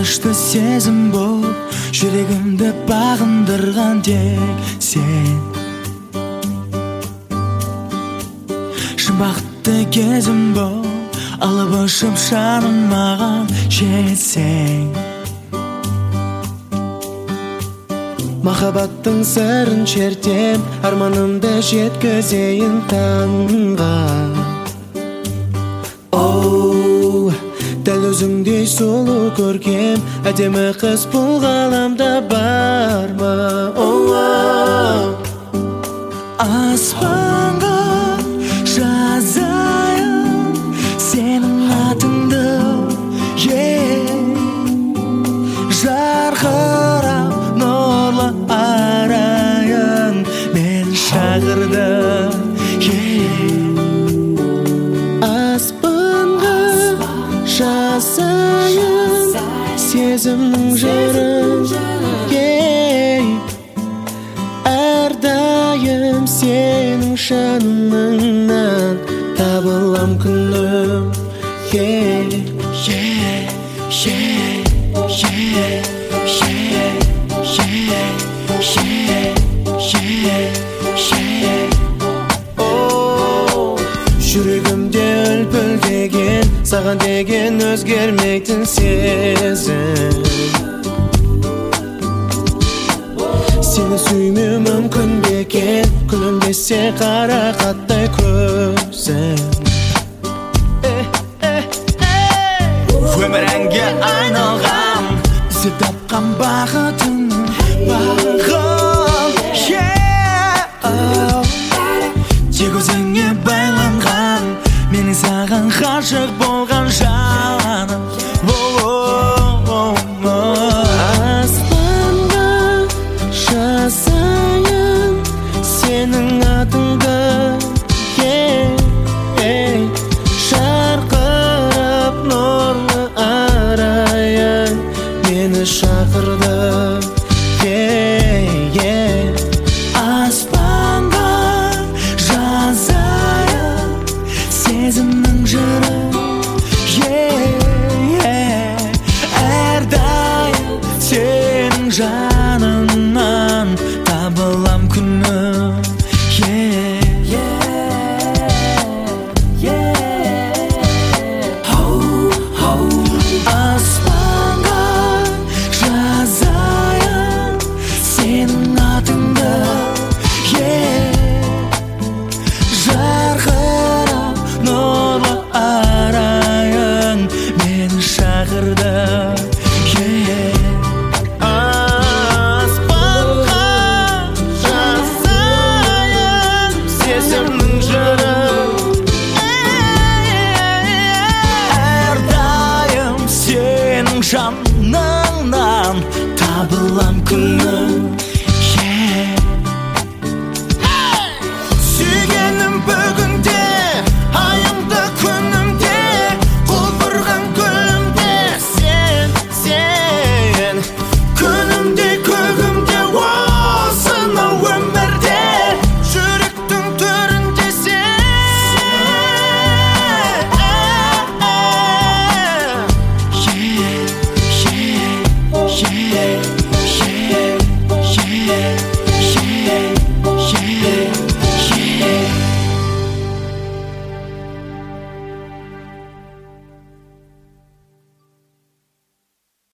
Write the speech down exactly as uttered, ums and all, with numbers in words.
Қуанышты сезім болып жүрегімді бағындырған тек сен. Шын бақытты кезім болып алып ұшып жаным маған жетсең. Махаббаттың сырын шертем, арманымды жеткізейін таңға. Оу, дәл өзіңдей сұлу көркем, әдемі қыз бұл ғаламда бар ма? Оу, аспанға жазайын сенің атыңды, жарқырап нұрлы арайын мен шақырды. Аспанға жазайын сезімнің жырын, әрдайым сенің жаныңнан табылам күнім. Жүрегімде үлпілдеген, саған деген өзгермейтін сезім. Сені сүймеу мүмкін бе екен, күлімдесе қара қаттай көзім.